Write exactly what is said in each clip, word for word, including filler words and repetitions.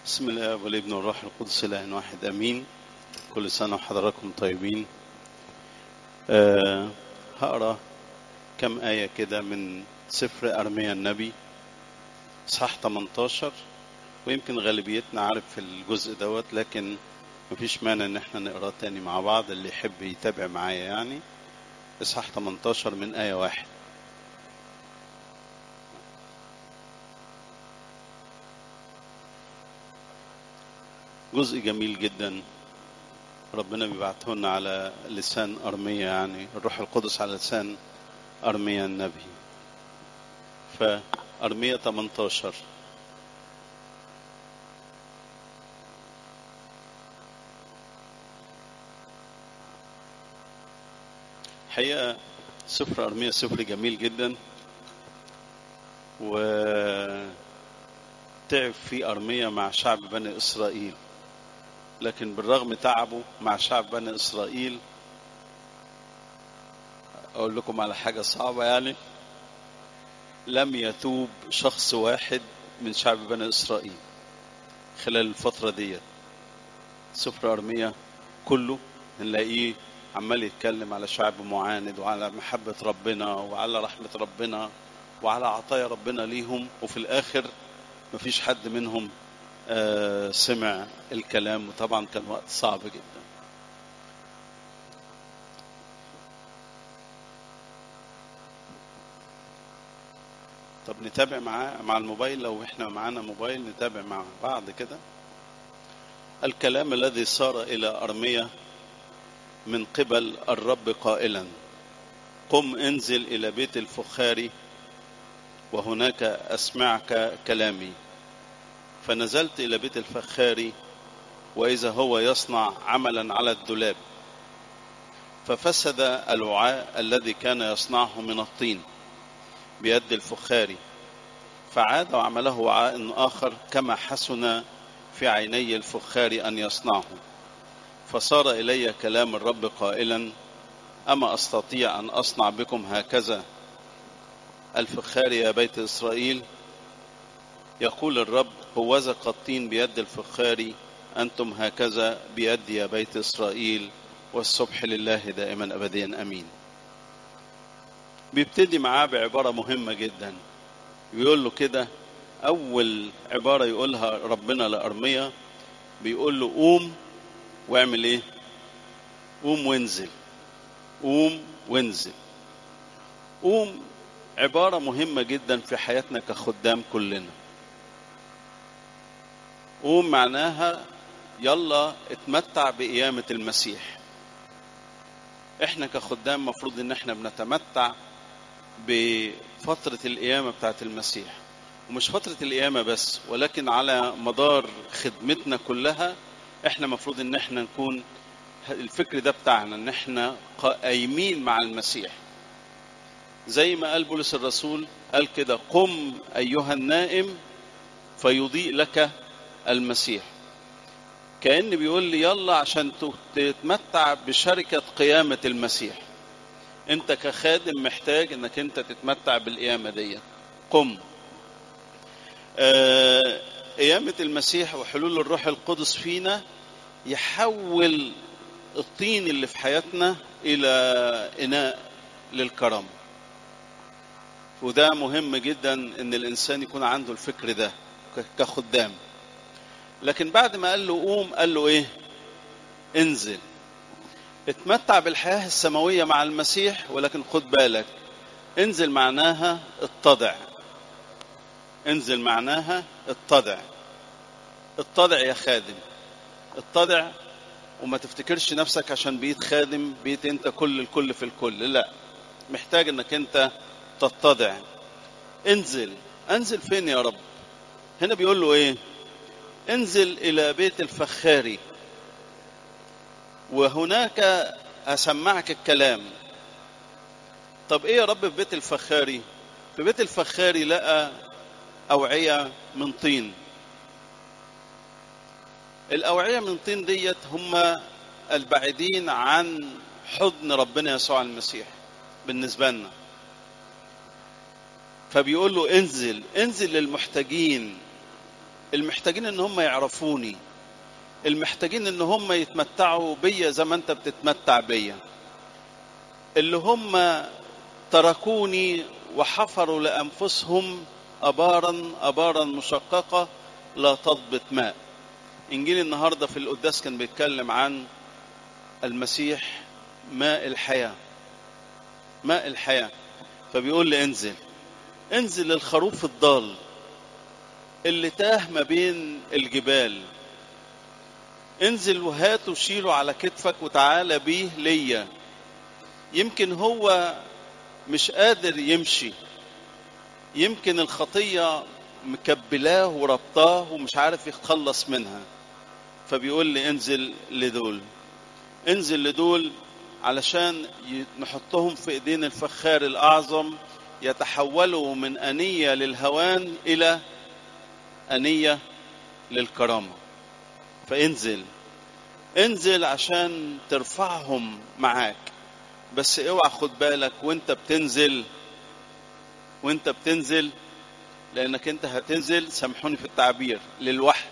بسم الله والابن والروح القدس اله واحد امين. كل سنه وحضراتكم طيبين. أه هقرا كم ايه كده من سفر ارميا النبي اصحاح ثمانية عشر، ويمكن غالبيتنا عارف في الجزء دوت، لكن مفيش مانع ان احنا نقراه تاني مع بعض اللي يحب يتابع معايا. يعني اصحاح ثمانية عشر من ايه واحد. جزء جميل جدا ربنا بيبعته لنا على لسان ارميا، يعني الروح القدس على لسان ارميا النبي. فارميا ثمانية عشر. حقيقة سفر أرميا سفر جميل جدا، وتعب فيه أرميا مع شعب بني إسرائيل، لكن بالرغم تعبه مع شعب بني إسرائيل أقول لكم على حاجة صعبة، يعني لم يتوب شخص واحد من شعب بني إسرائيل خلال الفترة دي. سفر أرميا كله نلاقيه عمال يتكلم على شعب معاند وعلى محبة ربنا وعلى رحمة ربنا وعلى عطايا ربنا ليهم، وفي الآخر مفيش حد منهم آه سمع الكلام. وطبعا كان وقت صعب جدا. طب نتابع مع مع الموبايل، لو احنا معانا موبايل نتابع مع بعض كده. الكلام الذي صار إلى أرميا من قبل الرب قائلا: قم انزل إلى بيت الفخار وهناك أسمعك كلامي. فنزلت إلى بيت الفخار وإذا هو يصنع عملا على الدولاب، ففسد الوعاء الذي كان يصنعه من الطين بيد الفخار، فعاد وعمله وعاء آخر كما حسن في عيني الفخار أن يصنعه. فصار إلي كلام الرب قائلا: أما أستطيع أن أصنع بكم هكذا الفخار يا بيت إسرائيل؟ يقول الرب: هوذا قطين بيد الفخار، أنتم هكذا بيد يا بيت إسرائيل، والصبح لله دائما أبديا أمين. بيبتدي معاه بعبارة مهمة جدا، بيقول له كده. أول عبارة يقولها ربنا لأرميا بيقول له: قوم واعمل إيه؟ قوم وانزل. قوم وانزل. قوم عبارة مهمة جدا في حياتنا كخدام كلنا. قوم معناها يلا اتمتع بقيامة المسيح. احنا كخدام مفروض ان احنا بنتمتع بفترة القيامة بتاعت المسيح، ومش فترة القيامة بس، ولكن على مدار خدمتنا كلها احنا مفروض ان احنا نكون الفكر ده بتاعنا، ان احنا قايمين مع المسيح. زي ما قال بولس الرسول، قال كده: قم ايها النائم فيضيء لك المسيح. كأن بيقول لي يلا عشان تتمتع بشركة قيامة المسيح. انت كخادم محتاج انك انت تتمتع بالقيامة دي. قم. آه قيامة المسيح وحلول الروح القدس فينا يحول الطين اللي في حياتنا الى اناء للكرم. وده مهم جدا ان الانسان يكون عنده الفكر ده كخدام. لكن بعد ما قال له قوم قال له ايه؟ انزل اتمتع بالحياة السماوية مع المسيح. ولكن خد بالك، انزل معناها اتضع. انزل معناها اتضع. اتضع يا خادم، اتضع. وما تفتكرش نفسك عشان بقيت خادم بقيت انت كل الكل في الكل، لا، محتاج انك انت تتضع. انزل. انزل فين يا رب؟ هنا بيقول له ايه؟ انزل الى بيت الفخاري وهناك اسمعك الكلام. طب ايه يا رب في بيت الفخاري؟ في بيت الفخاري لقى أوعية من طين. الأوعية من طين ديت هم البعيدين عن حضن ربنا يسوع المسيح بالنسبة لنا. فبيقول له انزل. انزل للمحتاجين، المحتاجين ان هم يعرفوني، المحتاجين ان هم يتمتعوا بيا زي ما انت بتتمتع بيا، اللي هم تركوني وحفروا لأنفسهم أبارا أبارا مشققة لا تضبط ماء. إنجيل النهاردة في القداس كان بيتكلم عن المسيح ماء الحياة، ماء الحياة. فبيقول لي انزل انزل الخروف الضال اللي تاه ما بين الجبال، انزل وهاته وشيله على كتفك وتعالى بيه ليا. يمكن هو مش قادر يمشي، يمكن الخطية مكبلاه وربطاه ومش عارف يتخلص منها، فبيقول لي انزل لدول، انزل لدول علشان نحطهم في ايدين الفخار الأعظم، يتحولوا من أنية للهوان إلى أنية للكرامة. فانزل انزل عشان ترفعهم معاك. بس اوعى خد بالك وانت بتنزل، وانت بتنزل لانك انت هتنزل، سامحوني في التعبير، للوحي،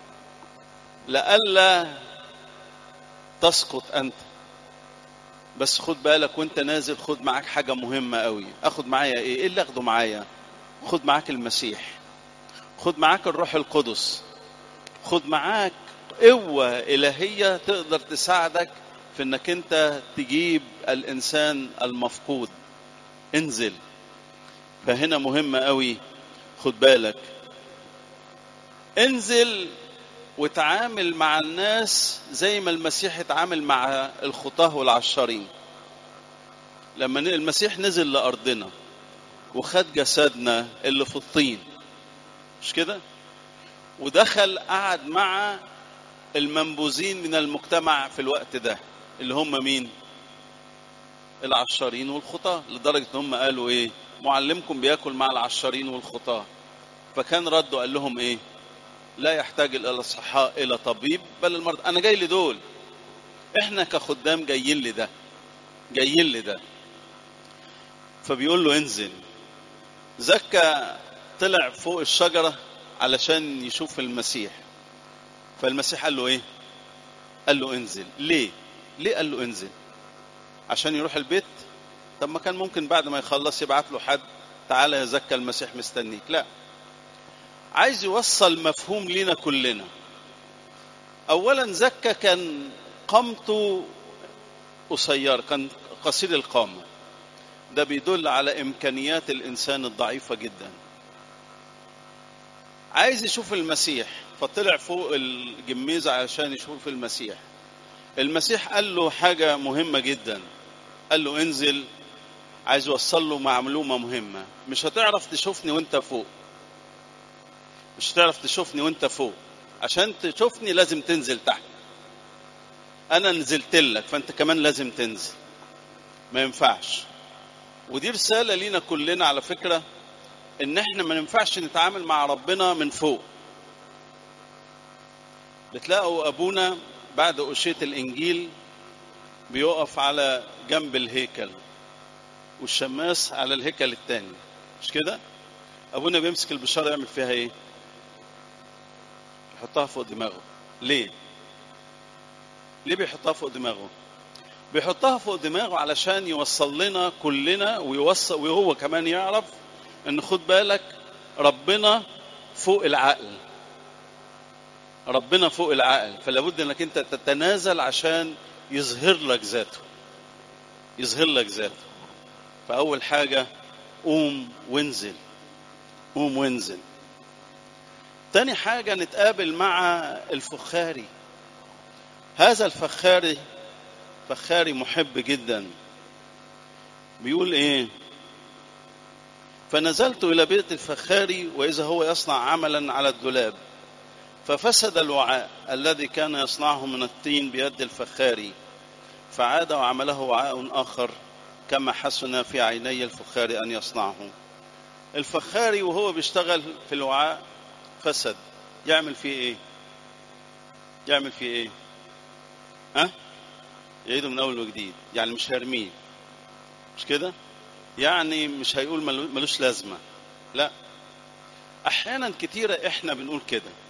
لألا تسقط انت. بس خد بالك وانت نازل خد معاك حاجة مهمة قوي. اخد معايا ايه؟ ايه اللي اخده معايا؟ خد معاك المسيح، خد معاك الروح القدس، خد معاك قوة إلهية تقدر تساعدك في انك انت تجيب الانسان المفقود. انزل. فهنا مهمة قوي، خد بالك، انزل وتعامل مع الناس زي ما المسيح اتعامل مع الخطاه والعشارين. لما المسيح نزل لأرضنا وخد جسدنا اللي في الطين، مش كده؟ ودخل قعد مع المنبوذين من المجتمع في الوقت ده، اللي هم مين؟ العشارين والخطاه، لدرجة ان هم قالوا ايه؟ معلمكم بياكل مع العشارين والخطاه. فكان رده قال لهم ايه؟ لا يحتاج الأصحاء إلى طبيب بل المرضى. أنا جاي لدول، إحنا كخدام جايين لده، جايين لده. فبيقول له انزل. زكا طلع فوق الشجرة علشان يشوف المسيح، فالمسيح قال له إيه؟ قال له انزل. ليه؟ ليه قال له انزل؟ عشان يروح البيت؟ طب ما كان ممكن بعد ما يخلص يبعت له حد، تعالى يا زكا المسيح مستنيك. لا، عايز يوصل مفهوم لنا كلنا. أولا زكا كان قامته قصير، كان قصير القامة، ده بيدل على إمكانيات الإنسان الضعيفة جدا. عايز يشوف المسيح فطلع فوق الجميزة علشان يشوف المسيح. المسيح قال له حاجة مهمة جدا، قال له انزل. عايز يوصل له معلومة مهمة، مش هتعرف تشوفني وانت فوق، مش هتعرف تشوفني وانت فوق، عشان تشوفني لازم تنزل تحت. أنا نزلت لك فأنت كمان لازم تنزل، ما ينفعش. ودي رسالة لينا كلنا على فكرة، ان احنا ما ينفعش نتعامل مع ربنا من فوق. بتلاقوا ابونا بعد قشية الانجيل بيقف على جنب الهيكل والشماس على الهيكل التاني، مش كده؟ ابونا بيمسك البشارة يعمل فيها ايه؟ يحطها فوق دماغه. ليه؟ ليه بيحطها فوق دماغه؟ بيحطها فوق دماغه علشان يوصل لنا كلنا، ويوصل وهو كمان يعرف ان خد بالك ربنا فوق العقل، ربنا فوق العقل. فلا بد انك انت تتنازل عشان يظهر لك ذاته، يظهر لك ذاته. فاول حاجة قوم وانزل، قوم وانزل. تاني حاجة نتقابل مع الفخاري. هذا الفخاري فخاري محب جدا. بيقول ايه؟ فنزلت الى بيت الفخاري واذا هو يصنع عملا على الدولاب، ففسد الوعاء الذي كان يصنعه من الطين بيد الفخاري، فعاد وعمله وعاء آخر كما حسن في عيني الفخاري أن يصنعه. الفخاري وهو بيشتغل في الوعاء فسد، يعمل فيه ايه؟ يعمل فيه ايه؟ ها؟ يعيده من أول وجديد. يعني مش هيرميه، مش كده؟ يعني مش هيقول ملوش لازمة. لا، أحيانا كتيرة إحنا بنقول كده،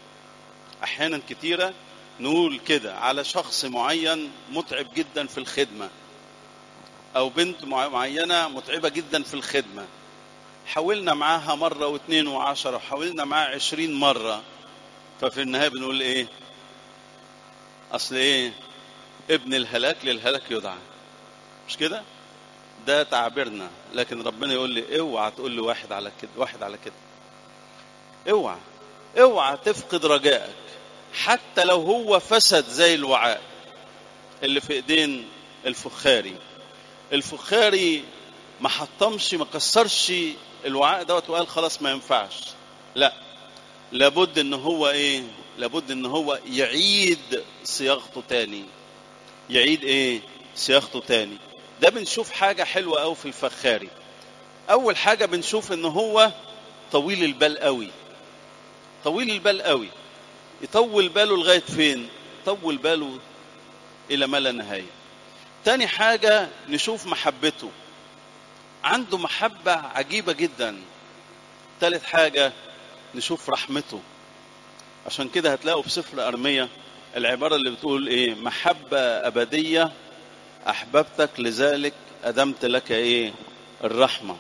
احيانا كتيرة نقول كده على شخص معين متعب جدا في الخدمة، او بنت معينة متعبة جدا في الخدمة، حاولنا معاها مرة واثنين وعشرة، وحاولنا معاها عشرين مرة، ففي النهاية بنقول ايه؟ اصل ايه؟ ابن الهلاك للهلاك يدعى، مش كده؟ ده تعبيرنا. لكن ربنا يقول لي اوعى تقول لي واحد على كده، واحد على كده، اوعى اوعى تفقد رجائك حتى لو هو فسد زي الوعاء اللي في ايدين الفخاري. الفخاري ما حطمش ما كسرش الوعاء دوت وقال خلاص ما ينفعش، لا، لابد ان هو ايه؟ لابد ان هو يعيد صياغته تاني. يعيد ايه؟ صياغته تاني. ده بنشوف حاجة حلوة قوي في الفخاري. اول حاجة بنشوف ان هو طويل البال قوي، طويل البال قوي. يطول باله لغاية فين؟ يطول باله الى ما لا نهاية. تاني حاجة نشوف محبته، عنده محبة عجيبة جدا. تالت حاجة نشوف رحمته. عشان كده هتلاقوا في سفر أرمية العبارة اللي بتقول ايه؟ محبة أبدية أحببتك لذلك أدمت لك ايه؟ الرحمة.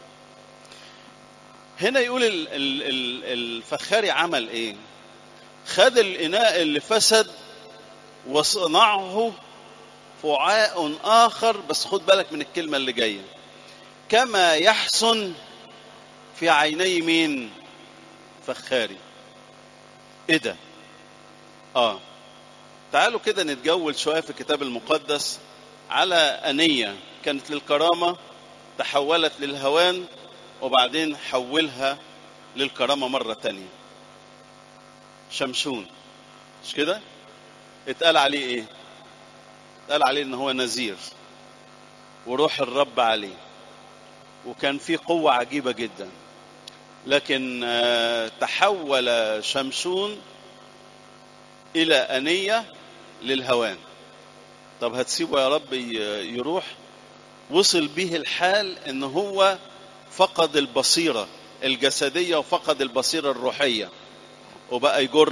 هنا يقول الفخاري عمل ايه؟ خد الإناء اللي فسد وصنعه وعاء آخر، بس خد بالك من الكلمة اللي جاية، كما يحسن في عيني مين؟ فخاري. ايه ده؟ اه تعالوا كده نتجول شوية في الكتاب المقدس على أنية كانت للكرامة تحولت للهوان، وبعدين حولها للكرامة مرة تانية. شمشون، مش كده؟ اتقال عليه ايه؟ اتقال عليه ان هو نذير وروح الرب عليه، وكان فيه قوة عجيبة جدا. لكن تحول شمشون إلى أنية للهوان. طب هتسيبه يا رب يروح؟ وصل به الحال ان هو فقد البصيرة الجسدية وفقد البصيرة الروحية، وبقى يجر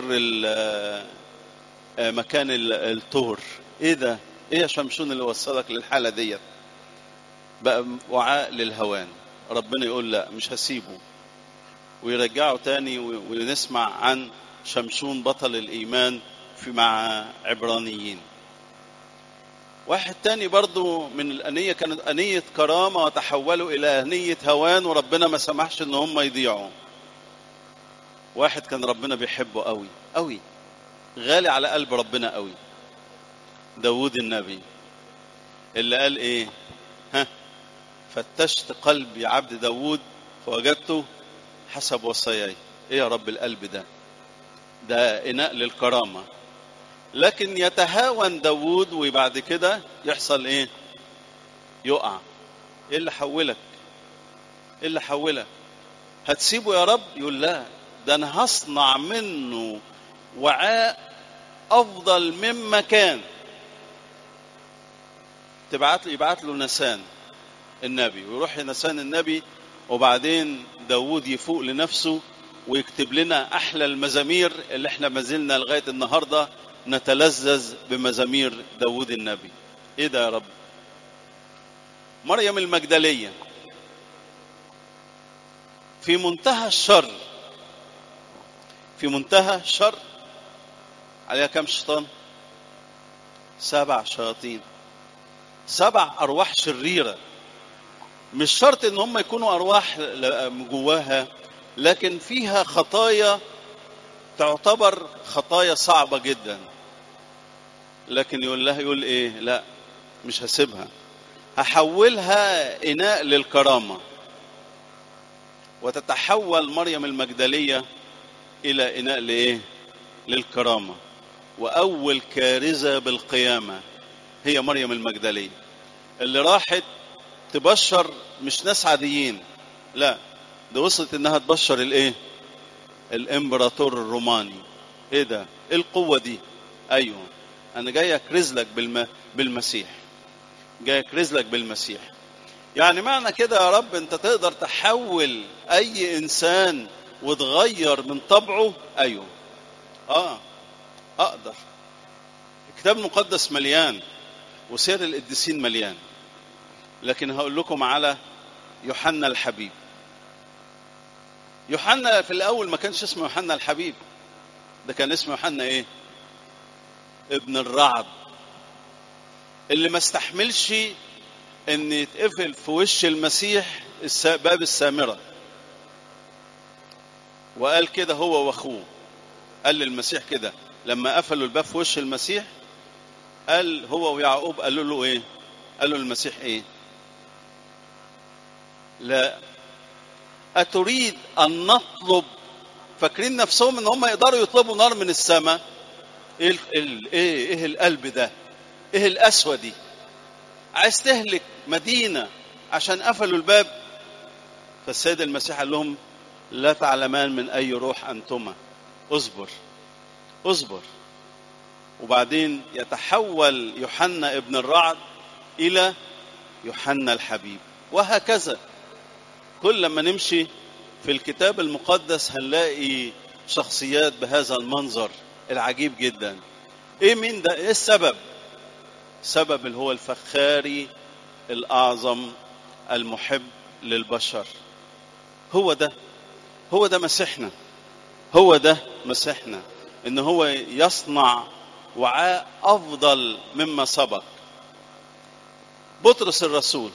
مكان الطهر. ايه ده؟ ايه يا شمشون اللي وصلك للحالة ديت؟ بقى وعاء للهوان. ربنا يقول لا، مش هسيبه، ويرجعه تاني. ونسمع عن شمشون بطل الإيمان في مع عبرانيين. واحد تاني برضو من الأنية كانت أنية كرامة وتحولوا إلى أنية هوان، وربنا ما سمحش إن هم يضيعوا. واحد كان ربنا بيحبه قوي قوي، غالي على قلب ربنا قوي، داود النبي، اللي قال إيه؟ ها فتشت قلبي عبد داود فوجدته حسب وصاياي. إيه يا رب القلب ده؟ ده إناء للكرامة. لكن يتهاون داود وبعد كده يحصل ايه؟ يقع. ايه اللي حولك؟ ايه اللي حولك؟ هتسيبه يا رب؟ يقول لا، ده انا هصنع منه وعاء افضل مما كان. تبعت له يبعت له نسان النبي، ويروح نسان النبي، وبعدين داود يفوق لنفسه ويكتب لنا احلى المزامير اللي احنا ما زلنا لغايه النهارده نتلذذ بمزامير داود النبي. ايه ده يا رب؟ مريم المجدلية في منتهى الشر، في منتهى الشر، عليها كم شيطان؟ سبع شياطين، سبع أرواح شريرة. مش شرط ان هم يكونوا أرواح جواها، لكن فيها خطايا تعتبر خطايا صعبة جدا. لكن يقول لها، يقول ايه؟ لا، مش هسيبها، هحولها إناء للكرامة. وتتحول مريم المجدلية إلى إناء لإيه؟ للكرامة. وأول كارثة بالقيامة هي مريم المجدلية، اللي راحت تبشر مش ناس عاديين، لا، ده وصلت إنها تبشر الإيه؟ الإمبراطور الروماني. إيه ده؟ إيه القوة دي؟ أيوه، أنا جاي أكرز لك بالم... بالمسيح، جاي أكرز لك بالمسيح. يعني معنى كده يا رب أنت تقدر تحول أي إنسان وتغير من طبعه؟ أيوه. آه حضر. الكتاب المقدس مليان وسير القديسين مليان، لكن هقول لكم على يوحنا الحبيب. يوحنا في الأول ما كانش اسمه يوحنا الحبيب، ده كان اسمه يوحنا إيه؟ ابن الرعد، اللي ما استحملش إن يتقفل في وش المسيح باب السامرة، وقال كده هو وأخوه. قال للمسيح كده لما قفلوا الباب في وش المسيح، قال هو ويعقوب قالوا له إيه؟ قالوا للمسيح إيه؟ لا أتريد أن نطلب؟ فاكرين نفسهم ان هم يقدروا يطلبوا نار من السماء. ايه ايه ايه القلب ده؟ ايه القسوه دي؟ عايز تهلك مدينه عشان قفلوا الباب؟ فالسيد المسيح قال لهم لا تعلمان من اي روح انتما، اصبر اصبر. وبعدين يتحول يوحنا ابن الرعد الى يوحنا الحبيب. وهكذا كل ما نمشي في الكتاب المقدس هنلاقي شخصيات بهذا المنظر العجيب جدا. ايه مين ده؟ ايه السبب؟ سبب اللي هو الفخاري الاعظم المحب للبشر. هو ده هو ده مسيحنا، هو ده مسيحنا، ان هو يصنع وعاء افضل مما سبق. بطرس الرسول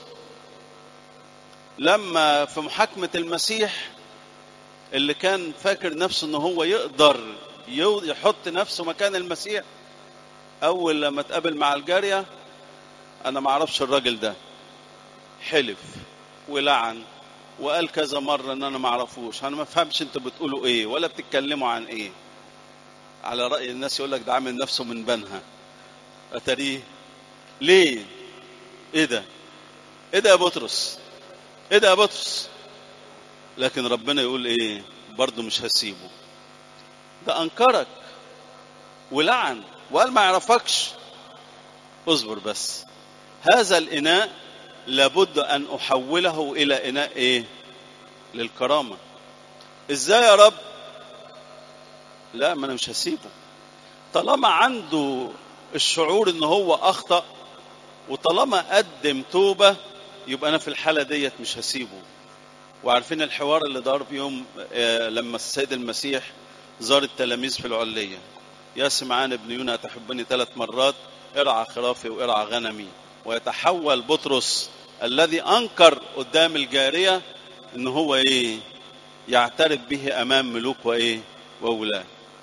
لما في محاكمة المسيح، اللي كان فاكر نفسه ان هو يقدر يحط نفسه مكان المسيح، اول لما تقابل مع الجارية انا ما اعرفش الراجل ده، حلف ولعن وقال كذا مرة ان انا ما اعرفوش، انا ما فهمش انتوا بتقولوا ايه ولا بتتكلموا عن ايه. على رأي الناس يقول لك ده عامل نفسه من بنها، اتريه ليه؟ ايه ده؟ ايه ده يا بطرس؟ ايه ده يا بطرس؟ لكن ربنا يقول ايه؟ برضه مش هسيبه. ده انكرك ولعن وقال ما يعرفكش، اصبر بس. هذا الاناء لابد ان احوله الى اناء ايه؟ للكرامة. ازاي يا رب؟ لا، ما انا مش هسيبه. طالما عنده الشعور ان هو اخطأ وطالما قدم توبة، يبقى انا في الحالة ديت مش هسيبه. وعارفين الحوار اللي دار يوم لما السيد المسيح زار التلاميذ في العلية، يا سمعان ابن يونا تحبني ثلاث مرات، ارعى خرافي وارعى غنمي. ويتحول بطرس الذي انكر قدام الجارية ان هو ايه؟ يعترف به امام ملوك وايه؟ وولاه.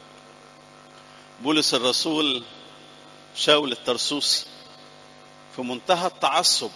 بولس الرسول شاول الترسوسي في منتهى التعصب،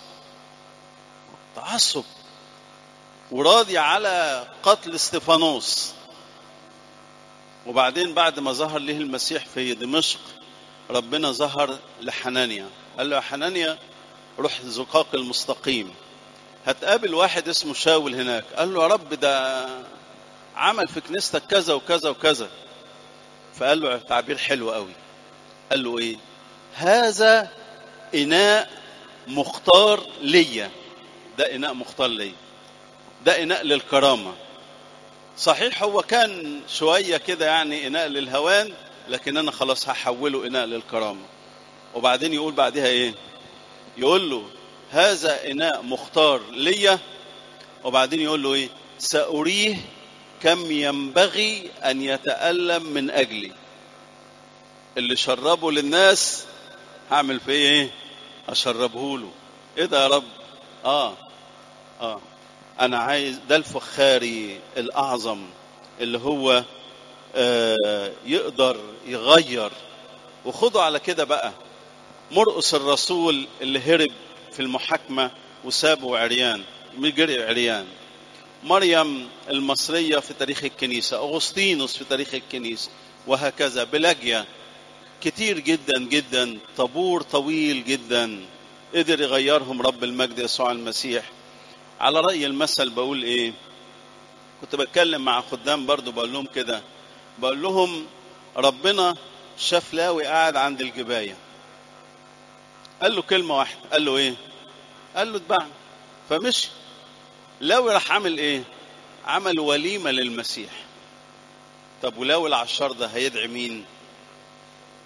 تعصب وراضي على قتل استفانوس. وبعدين بعد ما ظهر له المسيح في دمشق، ربنا ظهر لحنانيا، قال له يا حنانيا روح زقاق المستقيم، هتقابل واحد اسمه شاول هناك. قال له يا رب ده عمل في كنيستك كذا وكذا وكذا. فقال له تعبير حلو قوي، قال له ايه؟ هذا إناء مختار ليا. ده إناء مختار ليا، ده إناء للكرامة. صحيح هو كان شوية كده يعني إناء للهوان، لكن أنا خلاص هحوله إناء للكرامة. وبعدين يقول بعدها إيه؟ يقول له هذا إناء مختار ليا، وبعدين يقول له إيه؟ سأريه كم ينبغي أن يتألم من أجلي. اللي شربه للناس هعمل فيه إيه؟ أشربه له. إيه ده يا رب؟ آه آه أنا عايز ده الفخاري الأعظم اللي هو آه يقدر يغير. وخدوا على كده بقى مرقس الرسول اللي هرب في المحاكمة وسابه عريان، مجري عريان. مريم المصرية في تاريخ الكنيسة، أغسطينوس في تاريخ الكنيسة، وهكذا بلاجيا، كتير جدا جدا، طابور طويل جدا قدر يغيرهم رب المجد يسوع المسيح. على رأي المثل بقول ايه؟ كنت بتكلم مع خدام برضو بقول لهم كده، بقول لهم ربنا شاف لاوي قاعد عند الجباية، قال له كلمة واحدة، قال له ايه؟ قال له اتبعني. فمشي. لاوي راح عمل ايه؟ عمل وليمة للمسيح. طب ولاوي العشار ده هيدعي مين؟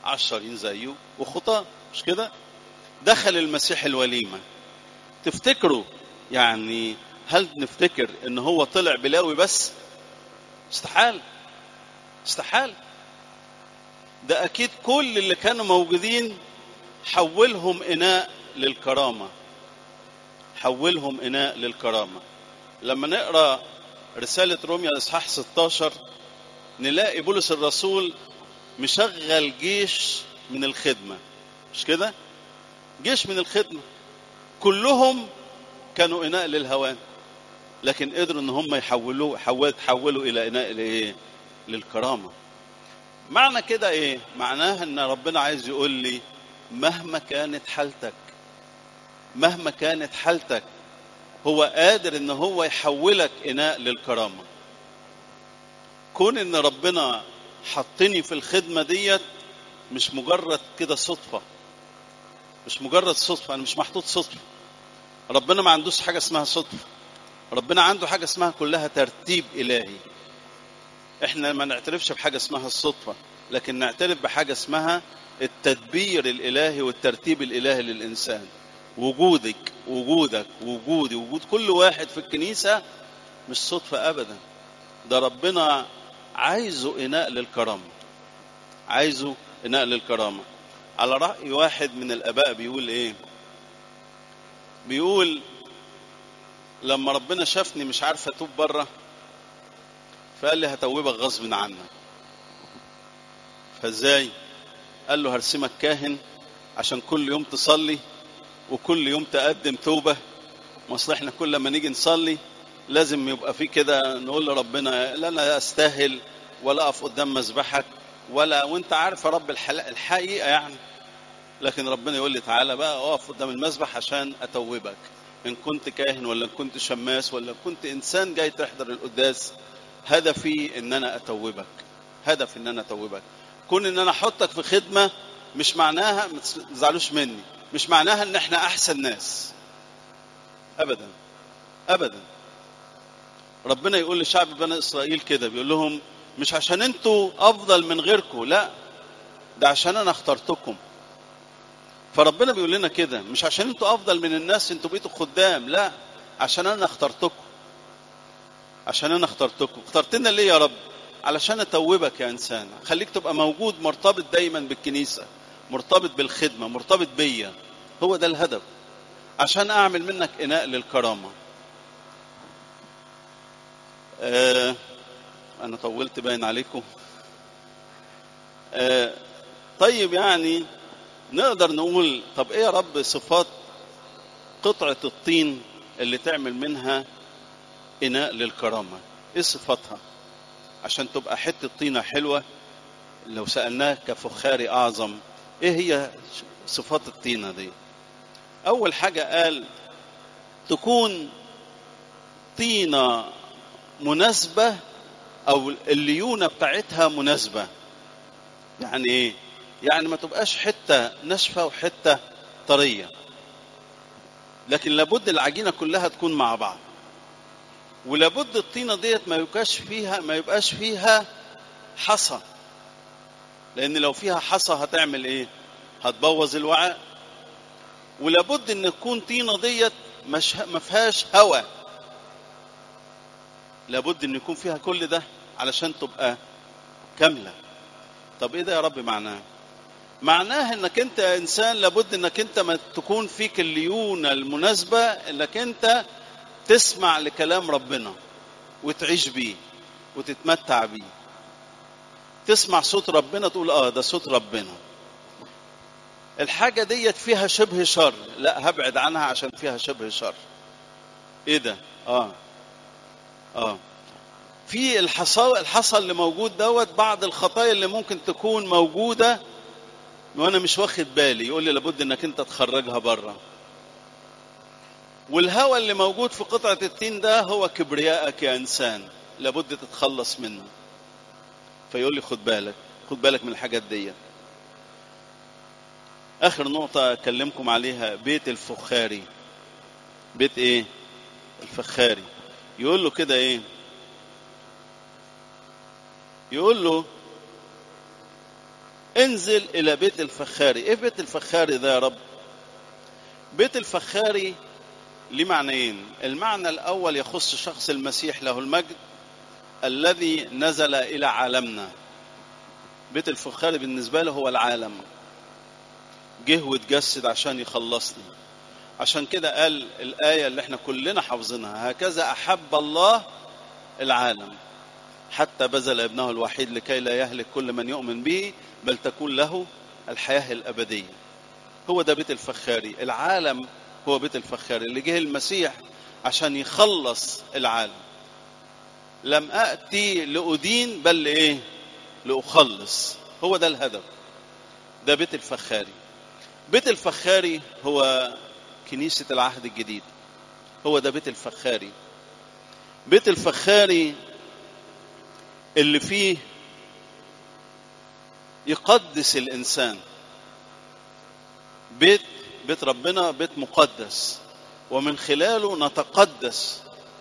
عشرين زيه وخطاة، مش كده؟ دخل المسيح الوليمة. تفتكروا يعني هل نفتكر ان هو طلع بلاوي بس؟ استحال استحال. ده اكيد كل اللي كانوا موجودين حولهم اناء للكرامة، حولهم اناء للكرامة. لما نقرأ رسالة روميا الاصحاح ستاشر نلاقي بولس الرسول مشغل جيش من الخدمة، مش كده؟ جيش من الخدمة كلهم كانوا اناء للهوان، لكن قدروا ان هم يحولوه حول تحولوا الى اناء لايه؟ للكرامة. معنى كده ايه؟ معناها ان ربنا عايز يقول لي مهما كانت حالتك، مهما كانت حالتك هو قادر ان هو يحولك اناء للكرامة. كون ان ربنا حطني في الخدمة ديت مش مجرد كده صدفة، مش مجرد صدفة، انا مش محطوط صدفة. ربنا ما عندوش حاجة اسمها صدفة، ربنا عنده حاجة اسمها كلها ترتيب إلهي. احنا ما نعترفش بحاجة اسمها الصدفة، لكن نعترف بحاجة اسمها التدبير الإلهي والترتيب الإلهي للإنسان. وجودك وجودك وجودي وجود كل واحد في الكنيسة مش صدفة أبدا، ده ربنا عايزه إناء للكرامة، عايزه إناء للكرامة. على رأي واحد من الآباء بيقول إيه؟ بيقول لما ربنا شافني مش عارف أتوب بره فقال لي هتوبك غصب عنك. فازاي؟ قال له هرسمك كاهن عشان كل يوم تصلي وكل يوم تقدم توبة. مصل احنا كل ما نيجي نصلي لازم يبقى في كده نقول لربنا لا انا استاهل ولا اقف قدام مذبحك ولا، وانت عارف يا رب الحقيقة يعني، لكن ربنا يقول لي تعالى بقى اقف قدام المذبح عشان اتوبك، ان كنت كاهن ولا ان كنت شماس ولا ان كنت انسان جاي تحضر القداس، هدفي ان انا اتوبك، هدف ان انا اتوبك. كون ان انا احطك في خدمة مش معناها، ما تزعلوش مني، مش معناها ان احنا احسن ناس ابدا ابدا. ربنا يقول لشعب بني اسرائيل كده، بيقول لهم مش عشان انتوا افضل من غيركم، لا ده عشان انا اخترتكم. فربنا بيقول لنا كده مش عشان انتوا افضل من الناس انتوا بقيتوا خدام، لا عشان انا اخترتكم، عشان انا اخترتكم. اخترتنا ليه يا رب؟ علشان اتوبك يا انسان، خليك تبقى موجود مرتبط دايما بالكنيسة، مرتبط بالخدمة، مرتبط بيا. هو ده الهدف، عشان اعمل منك اناء للكرامة. آه انا طولت باين عليكم. آه طيب يعني نقدر نقول طب ايه يا رب صفات قطعة الطين اللي تعمل منها اناء للكرامة؟ ايه صفاتها عشان تبقى حتة طينة حلوة؟ لو سألناه كفخاري اعظم ايه هي صفات الطينة دي؟ اول حاجة قال تكون طينة مناسبة او الليونة بتاعتها مناسبة. يعني ايه؟ يعني ما تبقاش حتة ناشفة وحتة طرية، لكن لابد العجينة كلها تكون مع بعض. ولابد الطينة ديت ما يبقاش فيها ما يبقاش فيها حصى، لان لو فيها حصى هتعمل ايه؟ هتبوظ الوعاء. ولابد ان تكون طينة ديت مش ما فيهاش هواء، لابد ان يكون فيها كل ده علشان تبقى كاملة. طب ايه ده يا رب معناه؟ معناه انك انت انسان لابد انك انت ما تكون فيك الليونة المناسبة انك انت تسمع لكلام ربنا وتعيش بيه وتتمتع بيه. تسمع صوت ربنا تقول اه ده صوت ربنا. الحاجة ديت فيها شبه شر، لا هبعد عنها عشان فيها شبه شر. ايه ده؟ اه اه في الحصى الحصى اللي موجود دوت بعض الخطايا اللي ممكن تكون موجودة وانا مش واخد بالي، يقول لي لابد انك انت تخرجها بره. والهوى اللي موجود في قطعة الطين ده هو كبريائك يا انسان، لابد تتخلص منه. فيقول لي خد بالك، خد بالك من الحاجات دي. اخر نقطة اكلمكم عليها بيت الفخاري. بيت ايه؟ الفخاري. يقول له كده ايه؟ يقول له انزل إلى بيت الفخاري. إيه بيت الفخاري ده يا رب؟ بيت الفخاري ليه معنيين. المعنى الأول يخص شخص المسيح له المجد الذي نزل إلى عالمنا. بيت الفخاري بالنسبة له هو العالم، جه واتجسد عشان يخلصني. عشان كده قال الآية اللي احنا كلنا حافظينها: هكذا أحب الله العالم حتى بذل ابنه الوحيد لكي لا يهلك كل من يؤمن به بل تكون له الحياة الأبدية. هو ده بيت الفخاري. العالم هو بيت الفخاري اللي جه المسيح عشان يخلص العالم. لم أأتي لأدين بل لإيه؟ لأخلص. هو ده الهدف. ده بيت الفخاري. بيت الفخاري هو كنيسة العهد الجديد. هو ده بيت الفخاري. بيت الفخاري اللي فيه يقدس الإنسان. بيت بيت ربنا بيت مقدس، ومن خلاله نتقدس.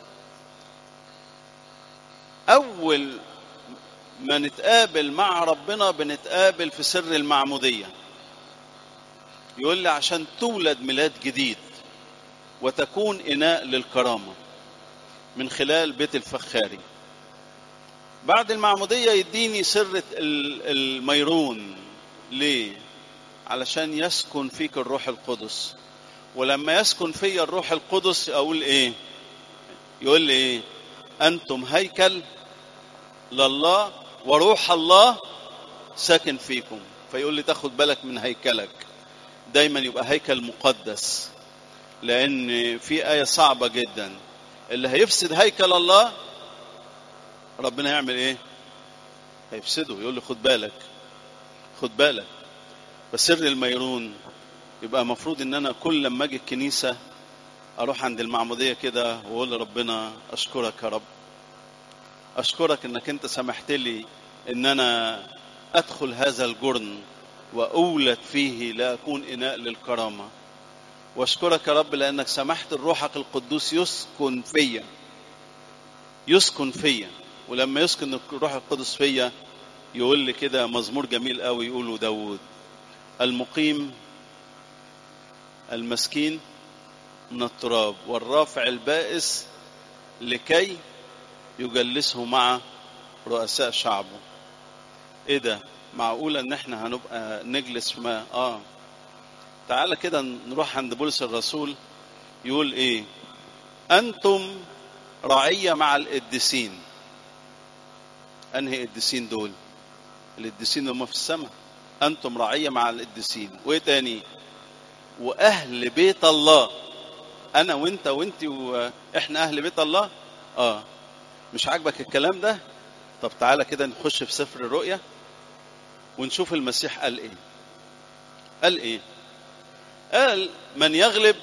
أول ما نتقابل مع ربنا بنتقابل في سر المعمودية. يقول لي عشان تولد ميلاد جديد وتكون إناء للكرامة من خلال بيت الفخاري. بعد المعمودية يديني سر الميرون. ليه؟ علشان يسكن فيك الروح القدس. ولما يسكن في الروح القدس أقول إيه؟ يقول لي إيه؟ أنتم هيكل لله وروح الله ساكن فيكم. فيقول لي تاخد بالك من هيكلك دايما يبقى هيكل مقدس، لأن في آية صعبة جدا: اللي هيفسد هيكل الله ربنا يعمل إيه؟ هيفسده. يقول لي خد بالك خد بالك. فسر الميرون يبقى مفروض ان انا كل لما اجي الكنيسة اروح عند المعمودية كده واقول لربنا: اشكرك يا رب، اشكرك انك انت سمحت لي ان انا ادخل هذا الجرن واولد فيه لاكون اناء للكرامة. واشكرك يا رب لانك سمحت لروحك القدوس يسكن فيا يسكن فيا ولما يسكن الروح القدس فيا يقول لي كده مزمور جميل قوي يقوله داود: المقيم المسكين من التراب والرافع البائس لكي يجلسه مع رؤساء شعبه. ايه ده؟ معقولة ان احنا هنبقى نجلس ما اه تعالى كده نروح عند بولس الرسول يقول ايه: انتم رعية مع القديسين. انهي قديسين دول؟ القديسين هم في السماء. انتم رعية مع القديسين. وايه تاني؟ واهل بيت الله. انا وانت وانت واحنا اهل بيت الله. اه مش عاجبك الكلام ده؟ طب تعالى كده نخش في سفر الرؤيا ونشوف المسيح قال ايه. قال ايه؟ قال: من يغلب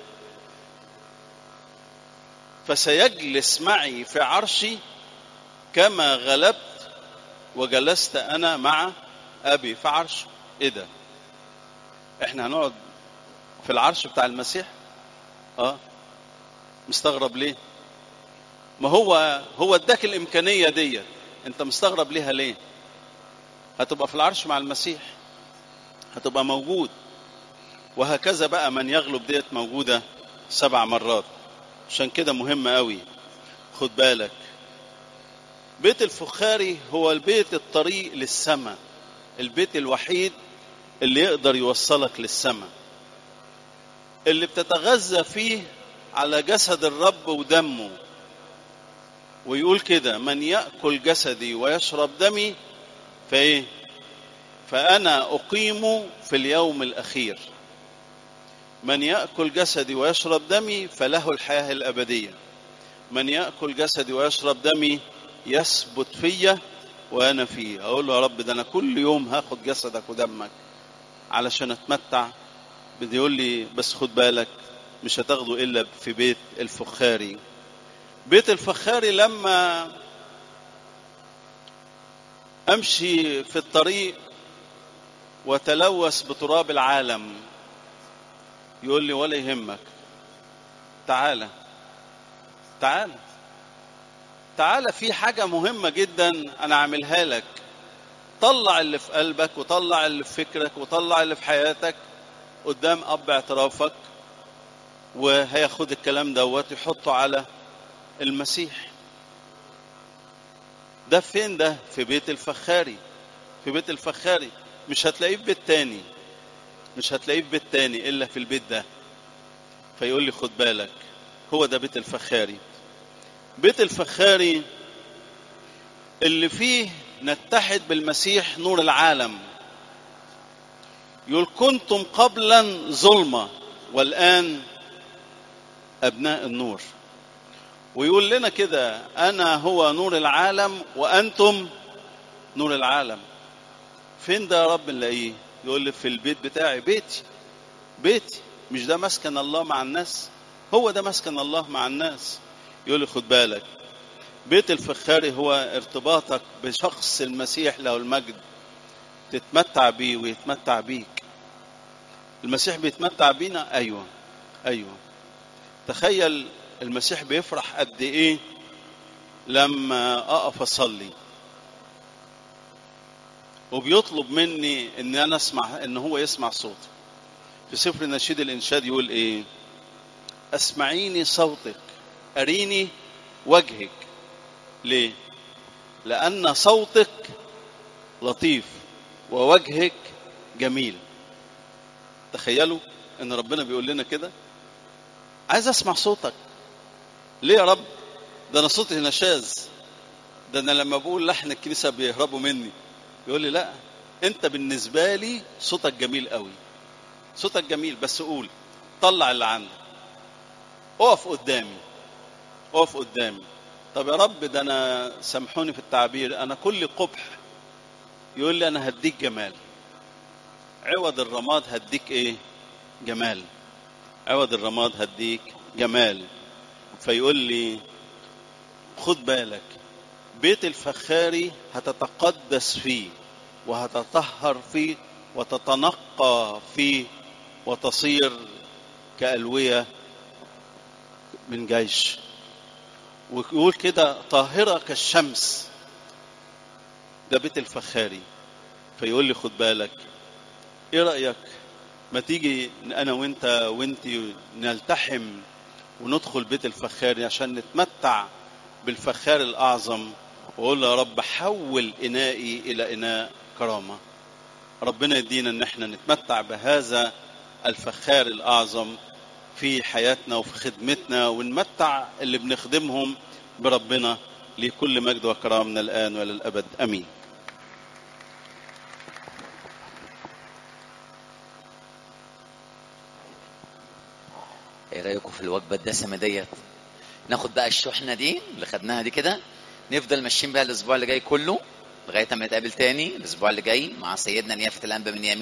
فسيجلس معي في عرشي كما غلبت وجلست انا مع ابي في عرشه. ايه ده؟ احنا هنقعد في العرش بتاع المسيح؟ اه مستغرب ليه؟ ما هو هو اداك الامكانيه دي، انت مستغرب ليها ليه؟ هتبقى في العرش مع المسيح، هتبقى موجود. وهكذا بقى من يغلب ديت موجوده سبع مرات. عشان كده مهم قوي خد بالك. بيت الفخاري هو البيت الطريق للسماء، البيت الوحيد اللي يقدر يوصلك للسماء، اللي بتتغذى فيه على جسد الرب ودمه. ويقول كده: من يأكل جسدي ويشرب دمي فايه فأنا أقيم في اليوم الأخير. من يأكل جسدي ويشرب دمي فله الحياة الأبدية. من يأكل جسدي ويشرب دمي يثبت فيا وأنا فيه. أقول له: يا رب ده أنا كل يوم هاخد جسدك ودمك علشان أتمتع. بدي يقول لي: بس خد بالك مش هتاخده إلا في بيت الفخاري. بيت الفخاري لما أمشي في الطريق وتلوث بتراب العالم يقول لي: ولا يهمك، تعالى تعالى تعالى في حاجة مهمة جدا أنا أعملها لك. طلع اللي في قلبك وطلع اللي في فكرك وطلع اللي في حياتك قدام اب اعترافك، وهياخد الكلام دوت يحطه على المسيح. ده فين؟ ده في بيت الفخاري. في بيت الفخاري، مش هتلاقيه في بيت تاني، مش هتلاقيه في بيت تاني الا في البيت ده. فيقول لي خد بالك، هو ده بيت الفخاري. بيت الفخاري اللي فيه نتحد بالمسيح نور العالم. يقول كنتم قبلا ظلمة والآن أبناء النور. ويقول لنا كده أنا هو نور العالم وأنتم نور العالم. فين ده يا رب نلاقيه؟ يقول لي في البيت بتاعي. بيتي بيتي مش ده مسكن الله مع الناس؟ هو ده مسكن الله مع الناس. يقول لي خد بالك، بيت الفخاري هو ارتباطك بشخص المسيح له المجد، تتمتع بيه ويتمتع بيك. المسيح بيتمتع بينا، ايوه ايوه. تخيل المسيح بيفرح قد ايه لما اقف اصلي وبيطلب مني ان انا اسمع، ان هو يسمع صوتي. في سفر نشيد الانشاد يقول ايه؟ اسمعيني صوتك اريني وجهك. ليه؟ لان صوتك لطيف ووجهك جميل. تخيلوا ان ربنا بيقول لنا كده، عايز اسمع صوتك. ليه يا رب؟ ده انا صوتي نشاز، ده انا لما بقول لحن الكنيسه بيهربوا مني. يقول لي لا، انت بالنسبه لي صوتك جميل قوي، صوتك جميل، بس قول، طلع اللي عندك، اقف قدامي، اقف قدامي. طب يا رب ده انا سامحوني في التعبير، انا كل قبح. يقول لي انا هديك جمال، عوض الرماد هديك ايه؟ جمال. عوض الرماد هديك جمال. فيقول لي خد بالك، بيت الفخاري هتتقدس فيه وهتطهر فيه وتتنقى فيه وتصير كألوية من جيش. ويقول كده طاهرة كالشمس. ده بيت الفخاري. فيقول لي خد بالك، ايه رأيك ما تيجي انا وانت وانتي نلتحم وندخل بيت الفخاري عشان نتمتع بالفخار الأعظم. وقول يا رب حول إنائي إلى إناء كرامة. ربنا يدينا ان احنا نتمتع بهذا الفخار الأعظم في حياتنا وفي خدمتنا، ونمتع اللي بنخدمهم بربنا. لكل مجد وكرامنا الآن وللأبد أمين. ايه رايكم في الوجبه الدسمه ديت؟ ناخد بقى الشحنه دي اللي خدناها دي كده، نفضل ماشيين بقى الاسبوع اللي جاي كله لغايه ما نتقابل تاني الاسبوع اللي جاي مع سيدنا نيافه الانبا من يمين